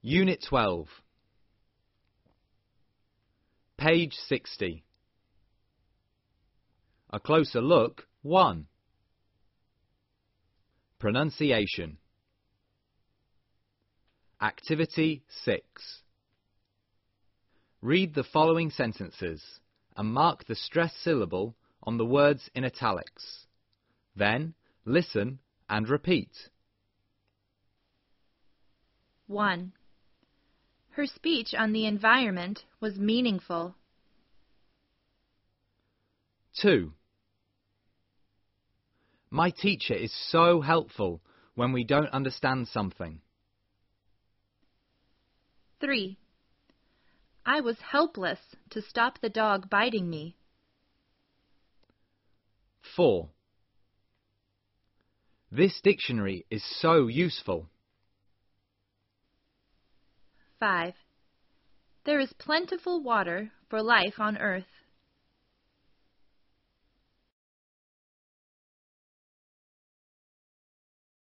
Unit 12. Page 60. A closer look 1. Pronunciation. Activity 6. Read the following sentences and mark the stressed syllable on the words in italics. Then, listen and repeat. 1. Her speech on the environment was meaningful. 2. My teacher is so helpful when we don't understand something. 3. I was helpless to stop the dog biting me. 4. This dictionary is so useful. 5. There is plentiful water for life on Earth.